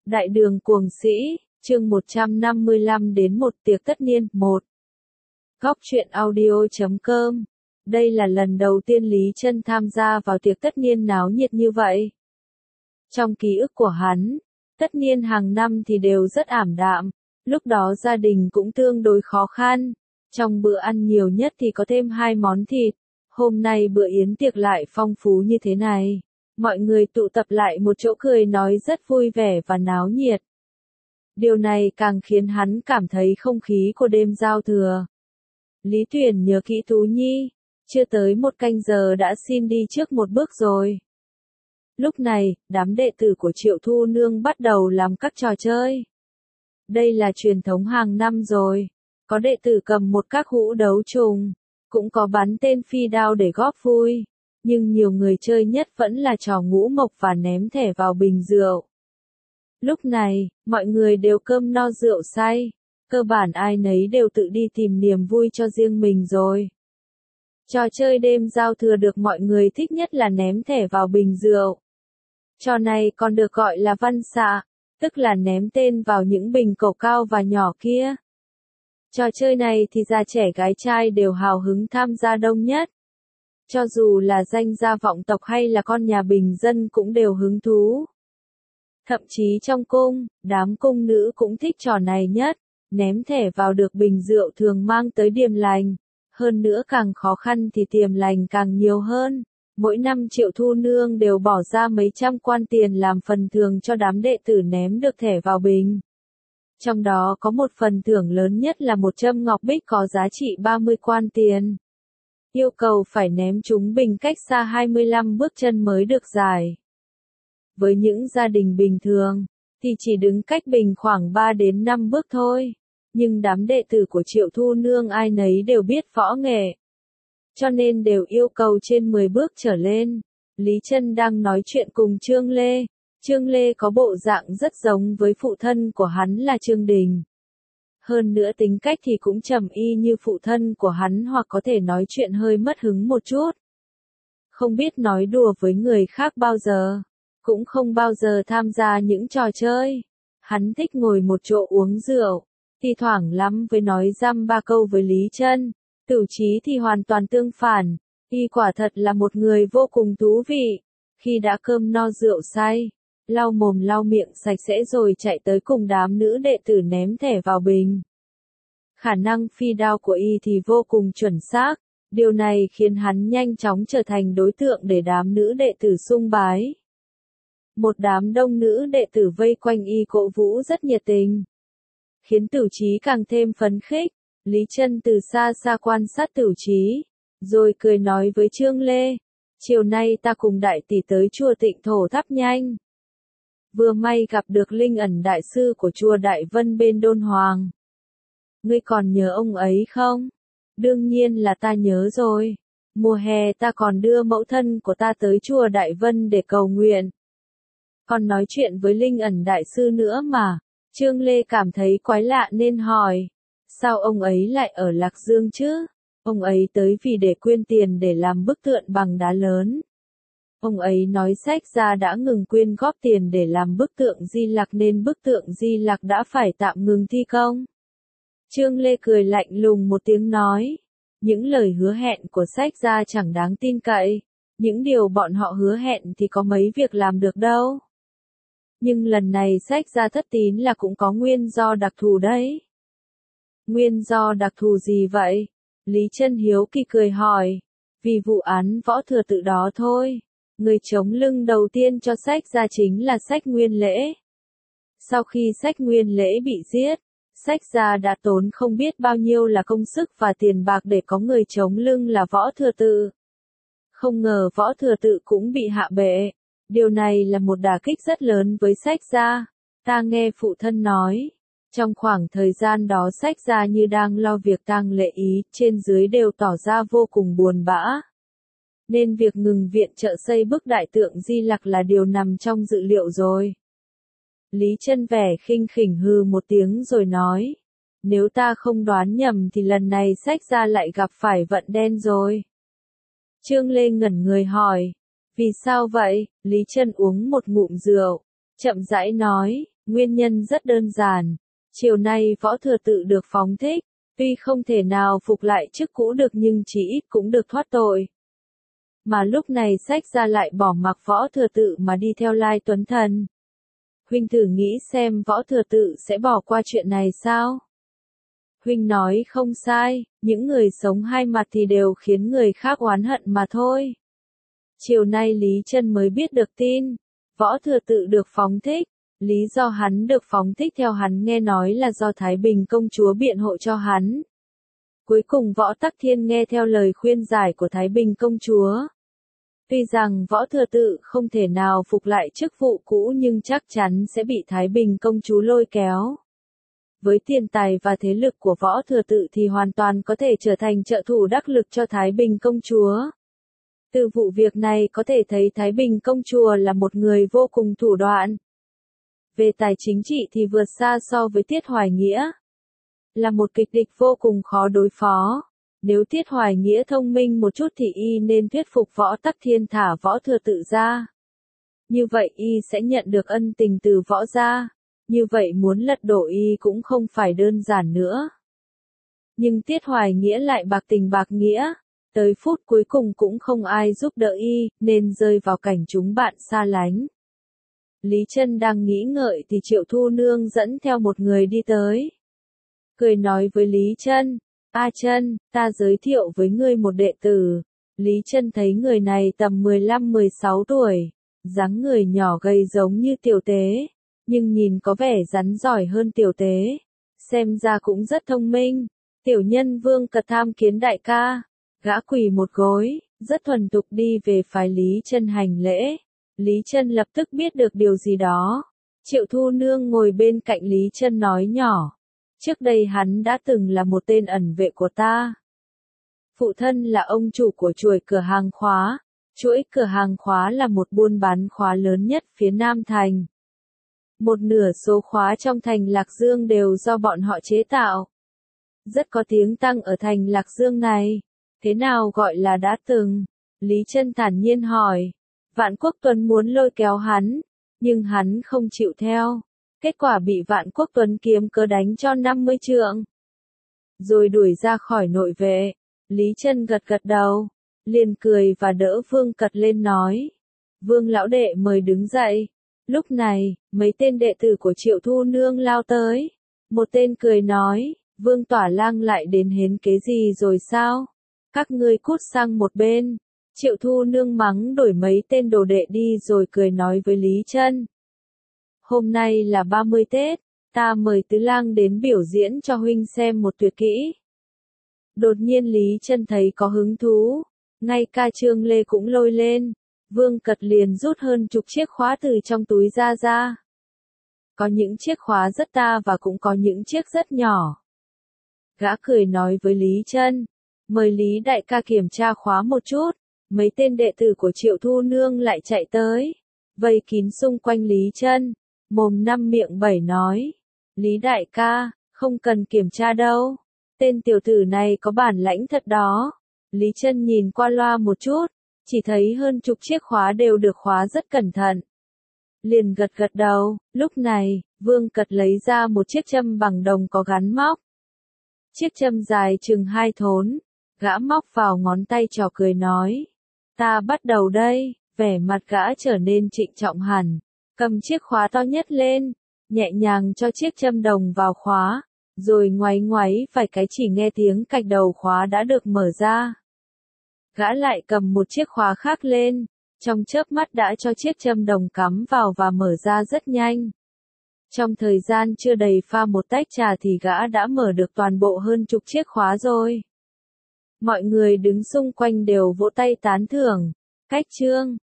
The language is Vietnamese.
Đại đường cuồng sĩ, chương 155 đến một tiệc tất niên, 1. Góc truyện audio.com. Đây là lần đầu tiên Lý Chân tham gia vào tiệc tất niên náo nhiệt như vậy. Trong ký ức của hắn, tất niên hàng năm thì đều rất ảm đạm, lúc đó gia đình cũng tương đối khó khăn. Trong bữa ăn nhiều nhất thì có thêm 2 món thịt, hôm nay bữa yến tiệc lại phong phú như thế này. Mọi người tụ tập lại một chỗ cười nói rất vui vẻ và náo nhiệt. Điều này càng khiến hắn cảm thấy không khí của đêm giao thừa. Lý Tuyển nhớ kỹ Tú Nhi, chưa tới 1 canh giờ đã xin đi trước một bước rồi. Lúc này, đám đệ tử của Triệu Thu Nương bắt đầu làm các trò chơi. Đây là truyền thống hàng năm rồi. Có đệ tử cầm một các hũ đấu trùng, cũng có bắn tên phi đao để góp vui. Nhưng nhiều người chơi nhất vẫn là trò ngũ mộc và ném thẻ vào bình rượu. Lúc này, mọi người đều cơm no rượu say, cơ bản ai nấy đều tự đi tìm niềm vui cho riêng mình rồi. Trò chơi đêm giao thừa được mọi người thích nhất là ném thẻ vào bình rượu. Trò này còn được gọi là văn xạ, tức là ném tên vào những bình cầu cao và nhỏ kia. Trò chơi này thì già trẻ gái trai đều hào hứng tham gia đông nhất. Cho dù là danh gia vọng tộc hay là con nhà bình dân cũng đều hứng thú. Thậm chí trong cung, đám cung nữ cũng thích trò này nhất, ném thẻ vào được bình rượu thường mang tới điềm lành. Hơn nữa càng khó khăn thì tiềm lành càng nhiều hơn. Mỗi năm Triệu Thu Nương đều bỏ ra mấy trăm quan tiền làm phần thưởng cho đám đệ tử ném được thẻ vào bình. Trong đó có một phần thưởng lớn nhất là một châm ngọc bích có giá trị 30 quan tiền. Yêu cầu phải ném chúng bình cách xa 25 bước chân mới được giải. Với những gia đình bình thường, thì chỉ đứng cách bình khoảng 3 đến 5 bước thôi. Nhưng đám đệ tử của Triệu Thu Nương ai nấy đều biết võ nghệ. Cho nên đều yêu cầu trên 10 bước trở lên. Lý Chân đang nói chuyện cùng Trương Lê. Trương Lê có bộ dạng rất giống với phụ thân của hắn là Trương Đình. Hơn nữa tính cách thì cũng trầm y như phụ thân của hắn hoặc có thể nói chuyện hơi mất hứng một chút. Không biết nói đùa với người khác bao giờ. Cũng không bao giờ tham gia những trò chơi. Hắn thích ngồi một chỗ uống rượu. Thi thoảng lắm với nói dăm ba câu với Lý Chân. Tửu Chí thì hoàn toàn tương phản. Y quả thật là một người vô cùng thú vị. Khi đã cơm no rượu say, lau mồm lau miệng sạch sẽ rồi chạy tới cùng đám nữ đệ tử ném thẻ vào bình. Khả năng phi đao của y thì vô cùng chuẩn xác. Điều này khiến hắn nhanh chóng trở thành đối tượng để đám nữ đệ tử sung bái. Một đám đông nữ đệ tử vây quanh y cổ vũ rất nhiệt tình, khiến Tửu Chí càng thêm phấn khích. Lý Chân từ xa xa quan sát Tửu Chí, rồi cười nói với Trương Lê, chiều nay ta cùng đại tỷ tới chùa Tịnh Thổ thắp nhang. Vừa may gặp được Linh Ẩn đại sư của chùa Đại Vân bên Đôn Hoàng. Ngươi còn nhớ ông ấy không? Đương nhiên là ta nhớ rồi. Mùa hè ta còn đưa mẫu thân của ta tới chùa Đại Vân để cầu nguyện. Còn nói chuyện với Linh Ẩn đại sư nữa mà. Trương Lê cảm thấy quái lạ nên hỏi. Sao ông ấy lại ở Lạc Dương chứ? Ông ấy tới vì để quyên tiền để làm bức tượng bằng đá lớn. Ông ấy nói Sách Gia đã ngừng quyên góp tiền để làm bức tượng Di Lặc nên bức tượng Di Lặc đã phải tạm ngừng thi công. Trương Lê cười lạnh lùng một tiếng nói. Những lời hứa hẹn của Sách Gia chẳng đáng tin cậy. Những điều bọn họ hứa hẹn thì có mấy việc làm được đâu. Nhưng lần này Sách Gia thất tín là cũng có nguyên do đặc thù đấy. Nguyên do đặc thù gì vậy? Lý Chân hiếu kỳ cười hỏi. Vì vụ án Võ Thừa Tự đó thôi. Người chống lưng đầu tiên cho Sách Gia chính là Sách Nguyên Lễ. Sau khi Sách Nguyên Lễ bị giết, Sách Gia đã tốn không biết bao nhiêu là công sức và tiền bạc để có người chống lưng là Võ Thừa Tự. Không ngờ Võ Thừa Tự cũng bị hạ bệ. Điều này là một đả kích rất lớn với Sách Gia. Ta nghe phụ thân nói, trong khoảng thời gian đó Sách Gia như đang lo việc tang lễ ý, trên dưới đều tỏ ra vô cùng buồn bã. Nên việc ngừng viện trợ xây bức đại tượng Di Lặc là điều nằm trong dự liệu rồi. Lý Chân vẻ khinh khỉnh hừ một tiếng rồi nói. Nếu ta không đoán nhầm thì lần này Sách Gia lại gặp phải vận đen rồi. Trương Lê ngẩn người hỏi. Vì sao vậy? Lý Chân uống một ngụm rượu. Chậm rãi nói. Nguyên nhân rất đơn giản. Chiều nay Võ Thừa Tự được phóng thích, tuy không thể nào phục lại chức cũ được nhưng chỉ ít cũng được thoát tội. Mà lúc này sách ra lại bỏ mặc Võ Thừa Tự mà đi theo Lai Tuấn Thần. Huynh thử nghĩ xem Võ Thừa Tự sẽ bỏ qua chuyện này sao? Huynh nói không sai, những người sống hai mặt thì đều khiến người khác oán hận mà thôi. Chiều nay Lý Chân mới biết được tin, Võ Thừa Tự được phóng thích. Lý do hắn được phóng thích theo hắn nghe nói là do Thái Bình công chúa biện hộ cho hắn. Cuối cùng Võ Tắc Thiên nghe theo lời khuyên giải của Thái Bình công chúa. Tuy rằng Võ Thừa Tự không thể nào phục lại chức vụ cũ nhưng chắc chắn sẽ bị Thái Bình công chúa lôi kéo. Với tiền tài và thế lực của Võ Thừa Tự thì hoàn toàn có thể trở thành trợ thủ đắc lực cho Thái Bình công chúa. Từ vụ việc này có thể thấy Thái Bình công chúa là một người vô cùng thủ đoạn. Về tài chính trị thì vượt xa so với Tiết Hoài Nghĩa. Là một kịch địch vô cùng khó đối phó. Nếu Tiết Hoài Nghĩa thông minh một chút thì y nên thuyết phục Võ Tắc Thiên thả Võ Thừa Tự ra. Như vậy y sẽ nhận được ân tình từ Võ gia. Như vậy muốn lật đổ y cũng không phải đơn giản nữa. Nhưng Tiết Hoài Nghĩa lại bạc tình bạc nghĩa. Tới phút cuối cùng cũng không ai giúp đỡ y, nên rơi vào cảnh chúng bạn xa lánh. Lý Chân đang nghĩ ngợi thì Triệu Thu Nương dẫn theo một người đi tới. Cười nói với Lý Chân, "A Chân, ta giới thiệu với ngươi một đệ tử." Lý Chân thấy người này tầm 15-16 tuổi, dáng người nhỏ gầy giống như Tiểu Tế, nhưng nhìn có vẻ rắn giỏi hơn Tiểu Tế, xem ra cũng rất thông minh. Tiểu nhân Vương Cật tham kiến đại ca. Gã quỳ một gối, rất thuần thục đi về phái Lý Chân hành lễ. Lý Chân lập tức biết được điều gì đó. Triệu Thu Nương ngồi bên cạnh Lý Chân nói nhỏ. Trước đây hắn đã từng là một tên ẩn vệ của ta. Phụ thân là ông chủ của chuỗi cửa hàng khóa. Chuỗi cửa hàng khóa là một buôn bán khóa lớn nhất phía Nam Thành. Một nửa số khóa trong thành Lạc Dương đều do bọn họ chế tạo. Rất có tiếng tăm ở thành Lạc Dương này. Thế nào gọi là đã từng? Lý Chân thản nhiên hỏi. Vạn Quốc Tuấn muốn lôi kéo hắn, nhưng hắn không chịu theo. Kết quả bị Vạn Quốc Tuấn kiếm cớ đánh cho 50 trượng. Rồi đuổi ra khỏi nội vệ. Lý Chân gật gật đầu, liền cười và đỡ Vương Cật lên nói. Vương lão đệ mời đứng dậy. Lúc này, mấy tên đệ tử của Triệu Thu Nương lao tới. Một tên cười nói, Vương Tỏa Lang lại đến hến kế gì rồi sao? Các ngươi cút sang một bên. Triệu Thu Nương mắng đuổi mấy tên đồ đệ đi rồi cười nói với Lý Chân. Hôm nay là 30 Tết, ta mời Tứ Lang đến biểu diễn cho huynh xem một tuyệt kỹ. Đột nhiên Lý Chân thấy có hứng thú, ngay ca Trương Lê cũng lôi lên. Vương Cật liền rút hơn chục chiếc khóa từ trong túi ra. Có những chiếc khóa rất to và cũng có những chiếc rất nhỏ. Gã cười nói với Lý Chân, mời Lý đại ca kiểm tra khóa một chút. Mấy tên đệ tử của Triệu Thu Nương lại chạy tới, vây kín xung quanh Lý Chân, mồm năm miệng bảy nói. Lý đại ca, không cần kiểm tra đâu. Tên tiểu tử này có bản lãnh thật đó. Lý Chân nhìn qua loa một chút, chỉ thấy hơn chục chiếc khóa đều được khóa rất cẩn thận. Liền gật gật đầu, lúc này, Vương Cật lấy ra một chiếc châm bằng đồng có gắn móc. Chiếc châm dài chừng 2 thốn, gã móc vào ngón tay trò cười nói. Ta bắt đầu đây, vẻ mặt gã trở nên trịnh trọng hẳn, cầm chiếc khóa to nhất lên, nhẹ nhàng cho chiếc châm đồng vào khóa, rồi ngoáy ngoáy vài cái chỉ nghe tiếng cạch đầu khóa đã được mở ra. Gã lại cầm một chiếc khóa khác lên, trong chớp mắt đã cho chiếc châm đồng cắm vào và mở ra rất nhanh. Trong thời gian chưa đầy pha một tách trà thì gã đã mở được toàn bộ hơn chục chiếc khóa rồi. Mọi người đứng xung quanh đều vỗ tay tán thưởng. Cách chương